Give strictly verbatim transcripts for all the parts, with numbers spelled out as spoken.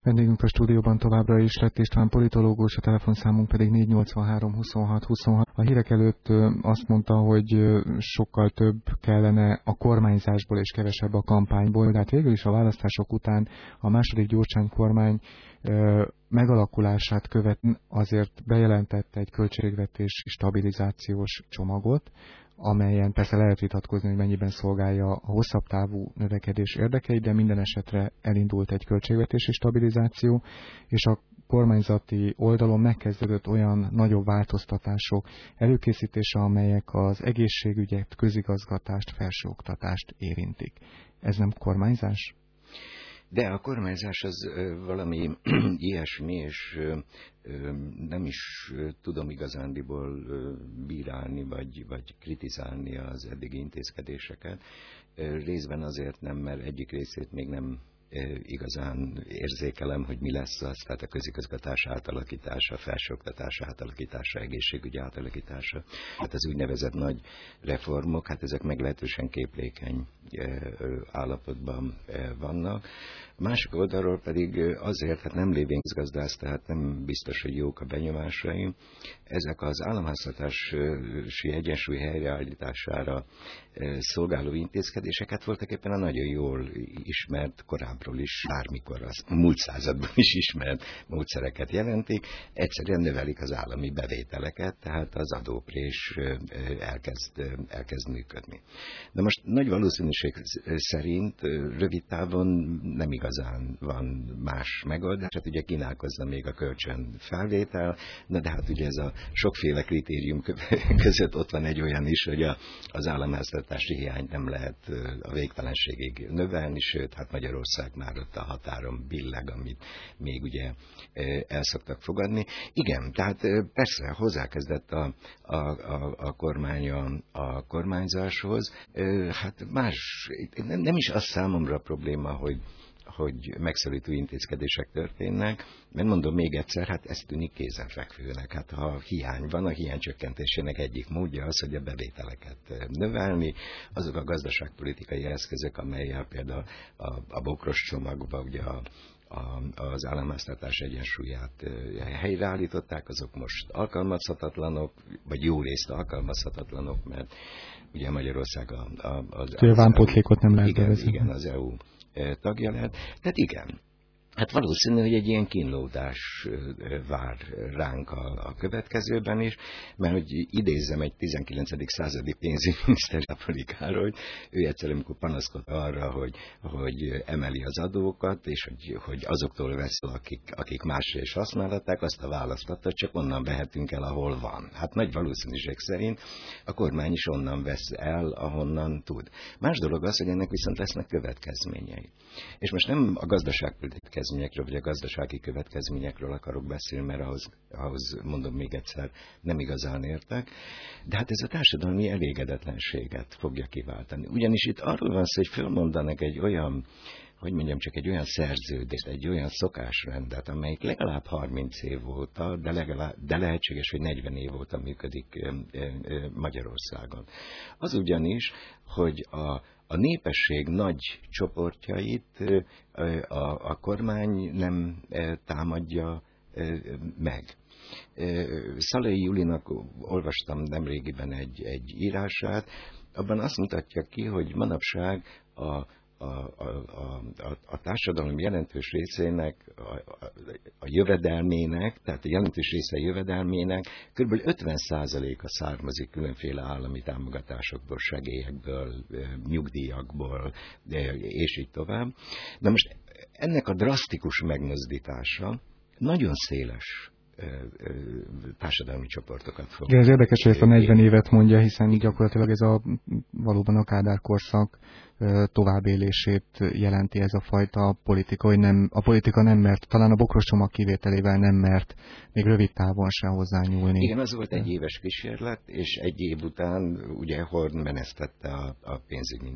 Vendégünk a stúdióban továbbra is Lett István politológus, a telefonszámunk pedig négy nyolcvanhárom huszonhat huszonhat. A hírek előtt azt mondta, hogy sokkal több kellene a kormányzásból és kevesebb a kampányból, de hát végül is a választások után a második Gyurcsány kormány megalakulását követően azért bejelentette egy költségvetés stabilizációs csomagot, amelyen persze lehet vitatkozni, hogy mennyiben szolgálja a hosszabb távú növekedés érdekeit, de minden esetre elindult egy költségvetési stabilizáció, és a kormányzati oldalon megkezdődött olyan nagyobb változtatások előkészítése, amelyek az egészségügyet, közigazgatást, felsőoktatást érintik. Ez nem kormányzás? De a kormányzás az valami ilyesmi, és nem is tudom igazándiból bírálni, vagy, vagy kritizálni az eddigi intézkedéseket. Részben azért nem, mert egyik részét még nem igazán érzékelem, hogy mi lesz az, tehát a közigazgatás átalakítása, felsőoktatás átalakítása, egészségügy átalakítása. Hát az úgynevezett nagy reformok, hát ezek meglehetősen képlékeny állapotban vannak. A másik oldalról pedig azért, hát nem lévén gazdász, tehát nem biztos, hogy jók a benyomásaim. Ezek az államháztartási egyensúly helyreállítására szolgáló intézkedéseket voltak éppen a nagyon jól ismert, korábbról is, bármikor az múlt században is ismert módszereket jelentik. Egyszerűen növelik az állami bevételeket, tehát az adóprés elkezd, elkezd működni. De most nagy valószínűség szerint rövid távon nem igazán van más megoldás. Hát ugye kínálkozna még a kölcsön felvétel, na de hát ugye ez a sokféle kritérium között ott van egy olyan is, hogy a, az államháztartási hiányt nem lehet a végtelenségig növelni, sőt, hát Magyarország már ott a határon billeg, amit még ugye el szoktak fogadni. Igen, tehát persze hozzákezdett a, a, a, a kormány a, a kormányzáshoz. Hát más, nem, nem is az számomra probléma, hogy hogy megszorító intézkedések történnek, mert mondom még egyszer, hát ez tűnik kézenfekvőnek. Hát ha hiány van, a hiány csökkentésének egyik módja az, hogy a bevételeket növelni, azok a gazdaságpolitikai eszközök, amelyel például a, a bokros csomagban ugye a A, az államháztartás egyensúlyát helyreállították, azok most alkalmazhatatlanok, vagy jó részt alkalmazhatatlanok, mert ugye Magyarország a, a, az... A vámpótlékot nem lehet igen, bevezetni. igen, az é u tagja lehet. Tehát igen. Hát valószínű, hogy egy ilyen kínlódás vár ránk a, a következőben is, mert hogy idézzem egy tizenkilencedik századi pénzügyminiszter Napolikáról, ő egyszerűen, amikor panaszkodt arra, hogy, hogy emeli az adókat, és hogy, hogy azoktól vesz, akik, akik másra is használhatták, azt a választ adta, csak onnan vehetünk el, ahol van. Hát nagy valószínűség szerint a kormány is onnan vesz el, ahonnan tud. Más dolog az, hogy ennek viszont lesznek következményei. És most nem a gazdaságpolitikai vagy a gazdasági következményekről akarok beszélni, mert ahhoz, ahhoz mondom még egyszer, nem igazán értek, de hát ez a társadalmi elégedetlenséget fogja kiváltani. Ugyanis itt arról van szó, hogy fölmondanak egy olyan, hogy mondjam, csak egy olyan szerződést, egy olyan szokásrendet, amelyik legalább harminc év óta, de, legalább, de lehetséges, hogy negyven év óta működik Magyarországon. Az ugyanis, hogy a A népesség nagy csoportjait a, a kormány nem támadja meg. Szalai Julinak olvastam nemrégiben egy, egy írását, abban azt mutatja ki, hogy manapság a A, a, a, a társadalom jelentős részének, a, a, a jövedelmének, tehát a jelentős része jövedelmének kb. ötven százaléka származik különféle állami támogatásokból, segélyekből, nyugdíjakból, és így tovább. Na most ennek a drasztikus megmozdítása nagyon széles társadalmi csoportokat fog. Igen, ez érdekes, hogy ezt a negyven évet mondja, hiszen gyakorlatilag ez a valóban a Kádár korszak továbbélését jelenti ez a fajta politika, hogy nem, a politika nem mert, talán a bokros csomag kivételével nem mert még rövid távon se hozzányúlni. Igen, az volt egy éves kísérlet, és egy év után ugye Horn menesztette a, a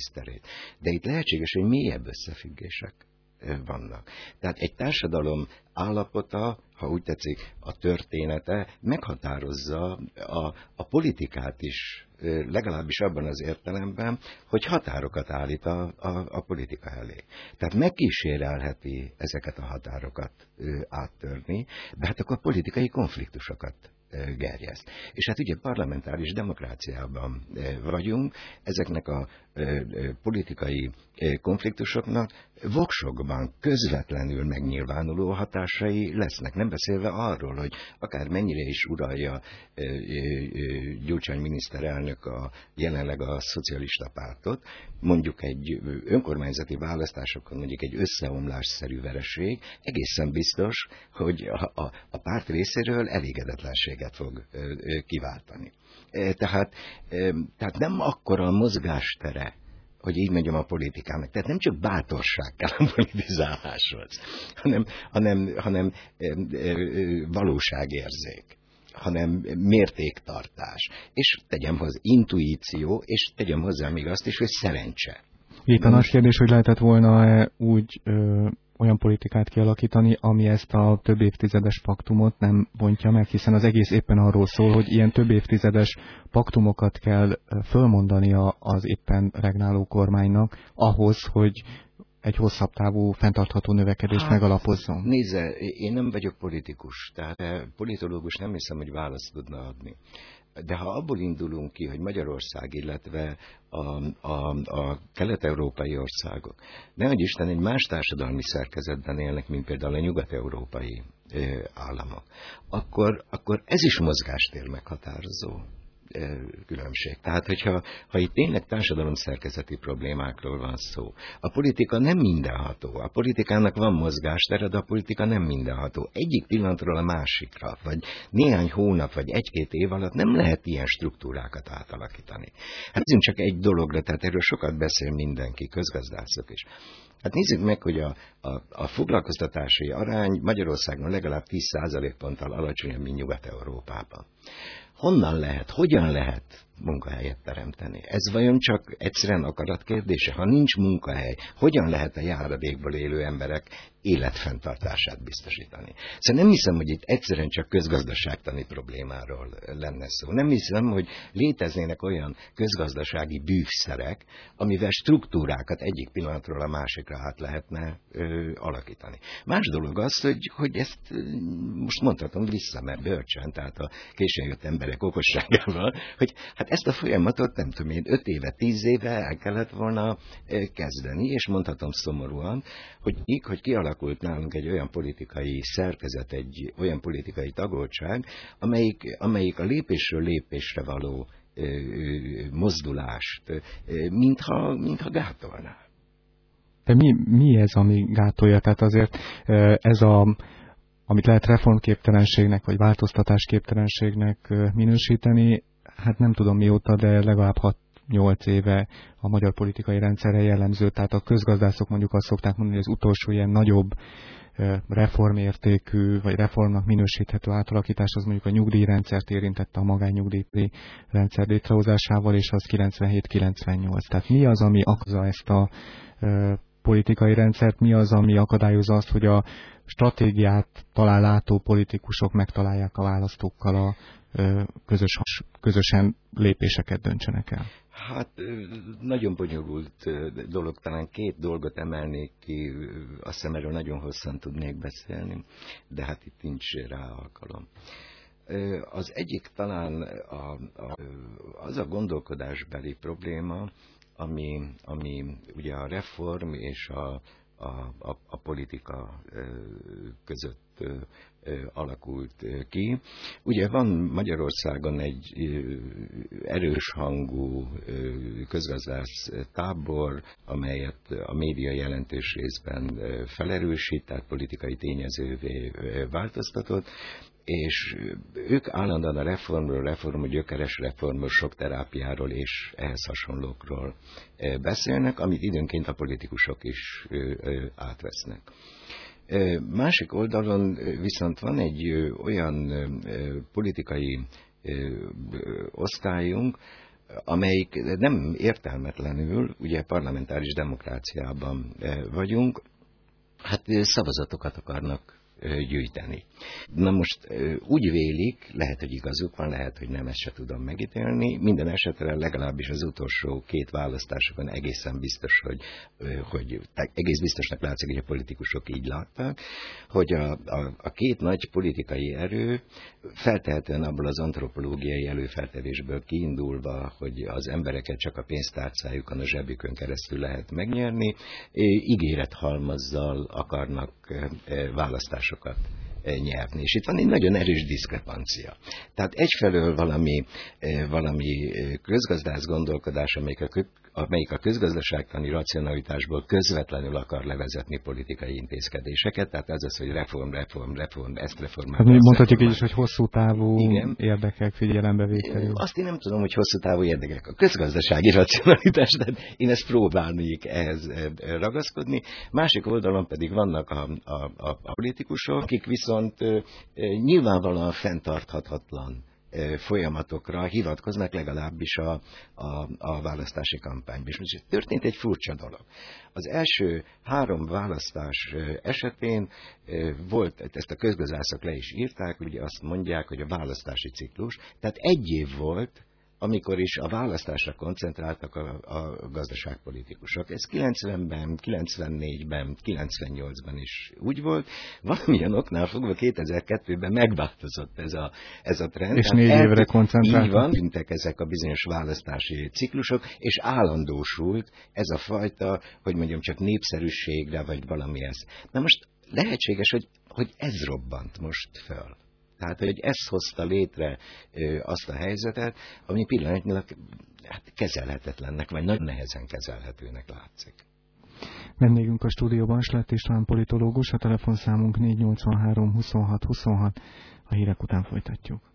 pénzügyminiszterét. De itt lehetséges, hogy mélyebb összefüggések vannak. Tehát egy társadalom állapota, ha úgy tetszik, a története meghatározza a, a politikát is, legalábbis abban az értelemben, hogy határokat állít a, a, a politika elé. Tehát megkísérelheti ezeket a határokat áttörni, de hát akkor politikai konfliktusokat gerjeszt. És hát ugye parlamentáris demokráciában vagyunk, ezeknek a politikai konfliktusoknak voksokban közvetlenül megnyilvánuló hatásai lesznek. Nem beszélve arról, hogy akár mennyire is uralja Gyurcsány miniszterelnök a, jelenleg a szocialista pártot, mondjuk egy önkormányzati választásokon mondjuk egy összeomlásszerű vereség, egészen biztos, hogy a, a, a párt részéről elégedetlenséget fog kiváltani. Tehát, tehát nem akkora a mozgástere, hogy így mondjam, a politikának. Tehát nem csak bátorság kell a politizáláshoz, hanem, hanem, hanem valóságérzék, hanem mértéktartás. És tegyem hozzá intuíció, és tegyem hozzá még azt is, hogy szerencse. Éppen az kérdés, hogy lehetett volna úgy ö, olyan politikát kialakítani, ami ezt a több évtizedes paktumot nem bontja meg, hiszen az egész éppen arról szól, hogy ilyen több évtizedes paktumokat kell fölmondania az éppen regnáló kormánynak ahhoz, hogy egy hosszabb távú, fenntartható növekedést hát, megalapozzon. Nézze, én nem vagyok politikus, tehát politológus nem hiszem, hogy választ tudna adni. De ha abból indulunk ki, hogy Magyarország, illetve a, a, a kelet-európai országok, nehogy Isten egy más társadalmi szerkezetben élnek, mint például a nyugat-európai államok, akkor, akkor ez is mozgástér meghatározó különbség. Tehát, hogyha ha itt tényleg társadalomszerkezeti problémákról van szó, a politika nem mindenható. A politikának van mozgástere, de a politika nem mindenható. Egyik pillanatról a másikra, vagy néhány hónap, vagy egy-két év alatt nem lehet ilyen struktúrákat átalakítani. Hát nézzünk csak egy dologra, tehát erről sokat beszél mindenki, közgazdászok is. Hát nézzük meg, hogy a, a, a foglalkoztatási arány Magyarországon legalább tíz százalékponttal alacsonyabb, mint Nyugat-Európában. Honnan lehet, hogyan lehet munkahelyet teremteni? Ez vajon csak egyszerűen akarat kérdése? Ha nincs munkahely, hogyan lehet a járadékból élő emberek életfenntartását biztosítani? Szóval nem hiszem, hogy itt egyszerűen csak közgazdaságtani problémáról lenne szó. Nem hiszem, hogy léteznének olyan közgazdasági bűvszerek, amivel struktúrákat egyik pillanatról a másikra át lehetne ö, alakítani. Más dolog az, hogy, hogy ezt most mondhatom vissza, mert bölcsen, tehát a későn jött emberek okosságával, hogy hát ezt a folyamatot nem tudom én, öt éve, tíz éve el kellett volna kezdeni, és mondhatom szomorúan, hogy így, hogy kialakult nálunk egy olyan politikai szerkezet, egy olyan politikai tagoltság, amelyik, amelyik a lépésről lépésre való ö, ö, mozdulást, ö, mintha, mintha gátolná. De mi, mi ez, ami gátolja? Tehát azért ez a, amit lehet reformképtelenségnek, vagy változtatásképtelenségnek minősíteni, hát nem tudom mióta, de legalább hat-nyolc éve a magyar politikai rendszerre jellemző. Tehát a közgazdászok mondjuk azt szokták mondani, hogy az utolsó ilyen nagyobb reformértékű, vagy reformnak minősíthető átalakítás az mondjuk a nyugdíjrendszert érintette, a magánnyugdíj rendszer létrehozásával, és az kilencvenhét kilencvennyolc. Tehát mi az, ami akadályoza ezt a politikai rendszert, mi az, ami akadályozza azt, hogy a stratégiát talán látó politikusok megtalálják a választókkal a közös, közösen lépéseket döntsenek el? Hát nagyon bonyolult dolog, talán két dolgot emelnék ki, azt hiszem erről nagyon hosszan tudnék beszélni, de hát itt nincs rá alkalom. Az egyik talán a, a, az a gondolkodásbeli probléma, ami, ami ugye a reform és a, a, a, a politika között alakult ki. Ugye van Magyarországon egy erős hangú közgazdász tábor, amelyet a média jelentős részben felerősít, tehát politikai tényezővé változtatott, és ők állandóan a reformról, reformról, gyökeres reformról, sok terápiáról és ehhez hasonlókról beszélnek, amit időnként a politikusok is átvesznek. Másik oldalon viszont van egy olyan politikai osztályunk, amelyik nem értelmetlenül, ugye parlamentáris demokráciában vagyunk, hát szavazatokat akarnak gyűjteni. Na most úgy vélik, lehet, hogy igazuk van, lehet, hogy nem, ezt se tudom megítélni. Minden esetre legalábbis az utolsó két választásokon egészen biztos, hogy, hogy egész biztosnak látszik, hogy a politikusok így látták, hogy a, a, a két nagy politikai erő feltehetően abból az antropológiai előfeltevésből kiindulva, hogy az embereket csak a pénztárcájukon, a zsebükön keresztül lehet megnyerni, ígérethalmazzal akarnak választásokat nyerni. És itt van egy nagyon erős diszkrepancia. Tehát egyfelől valami, valami közgazdász gondolkodás, amelyik a, amelyik a közgazdaságtani racionalitásból közvetlenül akar levezetni politikai intézkedéseket, tehát ez az, hogy reform, reform, reform, ezt reformálni. Hát mondhatjuk így is, hogy hosszú távú igen. érdekek figyelembevételi. Azt én nem tudom, hogy hosszú távú érdekek. A közgazdasági racionalitás, tehát én ezt próbálnék ehhez ragaszkodni. Másik oldalon pedig vannak a, a, a, a politikusok, akik viszont nyilvánvalóan fenntarthatatlan folyamatokra hivatkoznak, legalábbis a, a, a választási kampányban. És most történt egy furcsa dolog. Az első három választás esetén volt, ezt a közgazdászok le is írták, ugye azt mondják, hogy a választási ciklus, tehát egy év volt, amikor is a választásra koncentráltak a, a gazdaságpolitikusok. Ez kilencvenben, kilencvennégyben, kilencvennyolcban is úgy volt. Valamilyen oknál fogva kétezer-kettőben megváltozott ez a, ez a trend. És négy el, évre koncentráltak. Így van, tűntek ezek a bizonyos választási ciklusok, és állandósult ez a fajta, hogy mondjam, csak népszerűségre, vagy valami ez. Na most lehetséges, hogy, hogy ez robbant most föl. Tehát, hogy ez hozta létre ö, azt a helyzetet, ami pillanatnyilag hát, kezelhetetlennek, vagy nagyon nehezen kezelhetőnek látszik. Vendégünk a stúdióban Slett István politológus, a telefonszámunk négy nyolc három huszonhat huszonhat, a hírek után folytatjuk.